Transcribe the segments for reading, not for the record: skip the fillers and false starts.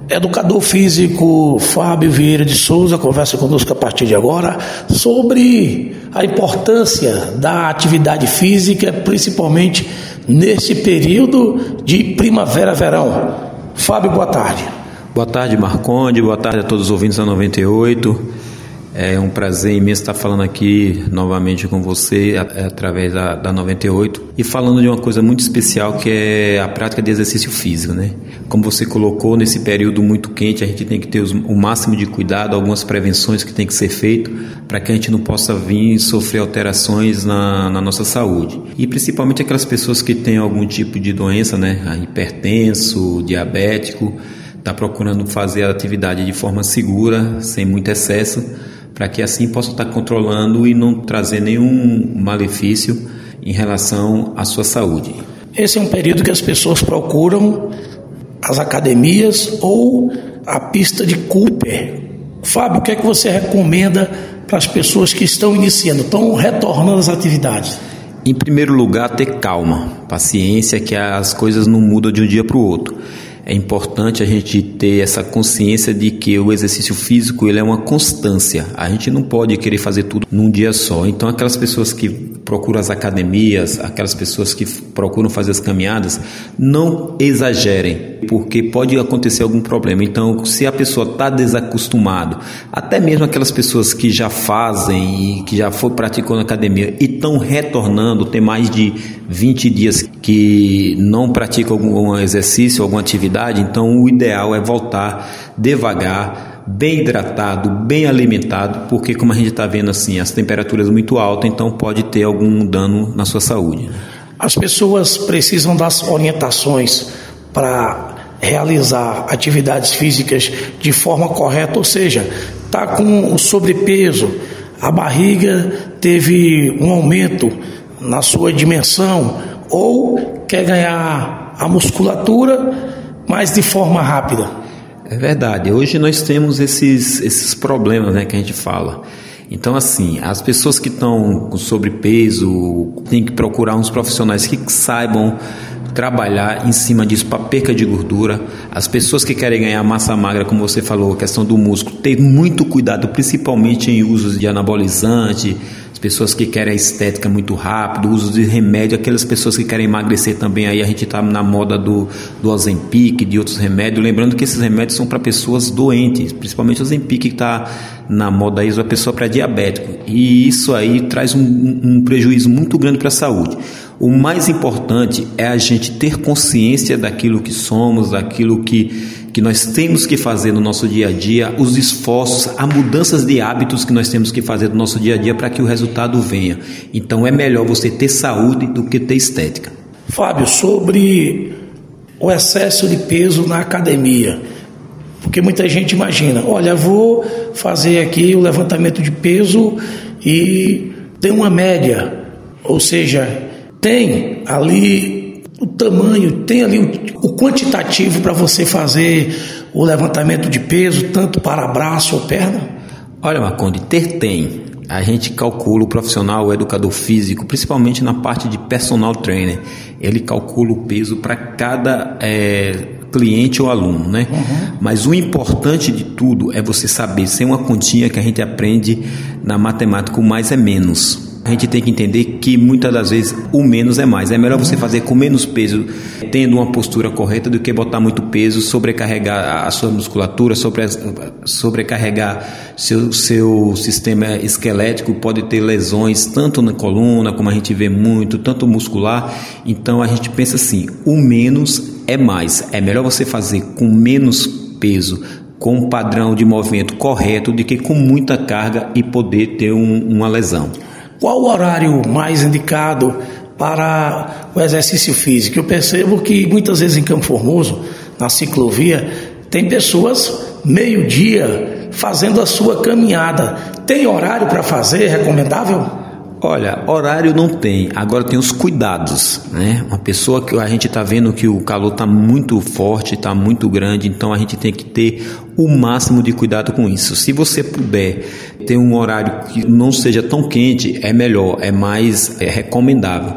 Educador físico Fábio Vieira de Souza conversa conosco a partir de agora sobre a importância da atividade física, principalmente nesse período de primavera-verão. Fábio, boa tarde. Boa tarde, Marconde, boa tarde a todos os ouvintes da 98. É um prazer imenso estar falando aqui novamente com você através da 98 e falando de uma coisa muito especial que é a prática de exercício físico, né? Como você colocou, nesse período muito quente a gente tem que ter o máximo de cuidado, algumas prevenções que tem que ser feito para que a gente não possa vir sofrer alterações na nossa saúde. E principalmente aquelas pessoas que têm algum tipo de doença, né? Hipertenso, diabético, está procurando fazer a atividade de forma segura, sem muito excesso, para que assim possa estar controlando e não trazer nenhum malefício em relação à sua saúde. Esse é um período que as pessoas procuram as academias ou a pista de Cooper. Fábio, o que é que você recomenda para as pessoas que estão iniciando, estão retornando às atividades? Em primeiro lugar, ter calma, paciência, que as coisas não mudam de um dia para o outro. É importante a gente ter essa consciência de que o exercício físico ele é uma constância. A gente não pode querer fazer tudo num dia só. Então, aquelas pessoas que procuram as academias, aquelas pessoas que procuram fazer as caminhadas, não exagerem, porque pode acontecer algum problema. Então, se a pessoa está desacostumado, até mesmo aquelas pessoas que já fazem e que já praticou na academia e estão retornando, tem mais de 20 dias que não praticam algum exercício, alguma atividade, então o ideal é voltar devagar, bem hidratado, bem alimentado, porque como a gente está vendo assim, as temperaturas muito altas, então pode ter algum dano na sua saúde. As pessoas precisam das orientações para realizar atividades físicas de forma correta, ou seja, está com o sobrepeso, a barriga teve um aumento na sua dimensão ou quer ganhar a musculatura, mas de forma rápida. É verdade, hoje nós temos esses problemas, né, que a gente fala. Então assim, as pessoas que estão com sobrepeso têm que procurar uns profissionais que saibam trabalhar em cima disso para perca de gordura. As pessoas que querem ganhar massa magra, como você falou, a questão do músculo, ter muito cuidado, principalmente em usos de anabolizante. As pessoas que querem a estética muito rápido, uso de remédio, aquelas pessoas que querem emagrecer também, aí a gente está na moda do Ozempic, de outros remédios, lembrando que esses remédios são para pessoas doentes, principalmente o Ozempic que está na moda aí, uma pessoa para diabético, e isso aí traz um prejuízo muito grande para a saúde. O mais importante é a gente ter consciência daquilo que somos, daquilo que nós temos que fazer no nosso dia a dia, os esforços, as mudanças de hábitos que nós temos que fazer no nosso dia a dia para que o resultado venha. Então é melhor você ter saúde do que ter estética. Fábio, sobre o excesso de peso na academia, porque muita gente imagina, olha, vou fazer aqui o levantamento de peso e tem uma média, ou seja, tem ali o tamanho, tem ali o quantitativo para você fazer o levantamento de peso, tanto para braço ou perna? Olha, Marconde, tem. A gente calcula o profissional, o educador físico, principalmente na parte de personal trainer. Ele calcula o peso para cada cliente ou aluno, né? Uhum. Mas o importante de tudo é você saber, sem uma continha que a gente aprende na matemática, o mais é menos. A gente tem que entender que muitas das vezes o menos é mais. É melhor você fazer com menos peso, tendo uma postura correta, do que botar muito peso, sobrecarregar a sua musculatura, sobrecarregar seu sistema esquelético, pode ter lesões tanto na coluna, como a gente vê muito, tanto muscular. Então a gente pensa assim, o menos é mais. É melhor você fazer com menos peso, com um padrão de movimento correto, do que com muita carga e poder ter uma lesão. Qual o horário mais indicado para o exercício físico? Eu percebo que muitas vezes em Campo Formoso, na ciclovia, tem pessoas meio-dia fazendo a sua caminhada. Tem horário para fazer? Recomendável? Olha, horário não tem, agora tem os cuidados, né? Uma pessoa que a gente está vendo que o calor está muito forte, está muito grande, então a gente tem que ter o máximo de cuidado com isso. Se você puder ter um horário que não seja tão quente, é melhor, é mais recomendável.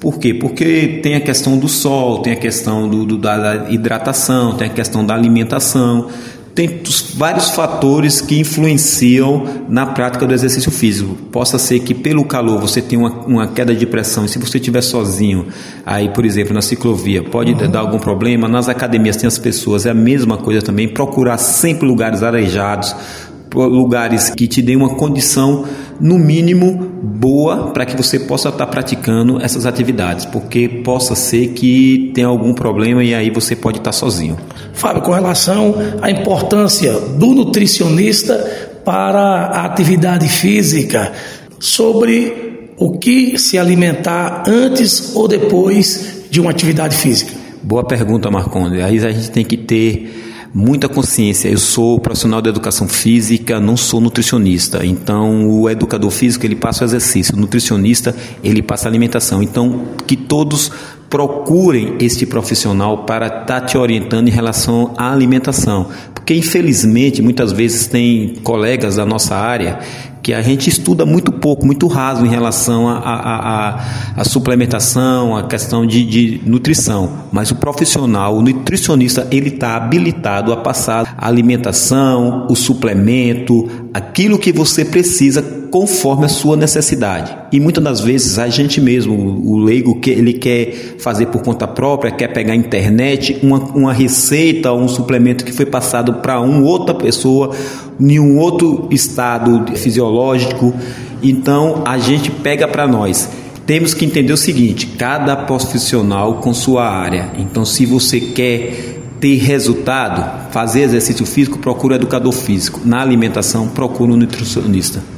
Por quê? Porque tem a questão do sol, tem a questão da hidratação, tem a questão da alimentação, tem vários fatores que influenciam na prática do exercício físico. Possa ser que pelo calor você tenha uma queda de pressão, e se você estiver sozinho, aí por exemplo na ciclovia, pode dar algum problema. Nas academias tem as pessoas, é a mesma coisa também, procurar sempre lugares arejados, lugares que te deem uma condição no mínimo boa para que você possa estar praticando essas atividades, porque possa ser que tenha algum problema e aí você pode estar sozinho. Fábio, com relação à importância do nutricionista para a atividade física, sobre o que se alimentar antes ou depois de uma atividade física? Boa pergunta, Marcondes. Aí a gente tem que ter muita consciência. Eu sou profissional de educação física, não sou nutricionista. Então, o educador físico, ele passa o exercício. O nutricionista, ele passa a alimentação. Então, que todos procurem este profissional para estar te orientando em relação à alimentação. Porque, infelizmente, muitas vezes tem colegas da nossa área que a gente estuda muito pouco, muito raso em relação à suplementação, a questão de nutrição. Mas o profissional, o nutricionista, ele está habilitado a passar a alimentação, o suplemento, aquilo que você precisa conforme a sua necessidade. E muitas das vezes a gente mesmo, o leigo, ele quer fazer por conta própria, quer pegar a internet, uma receita, um suplemento que foi passado para outra pessoa, em um outro estado fisiológico. Então a gente pega para nós. Temos que entender o seguinte: cada profissional com sua área. Então, se você quer ter resultado, fazer exercício físico, procura um educador físico. Na alimentação, procura um nutricionista.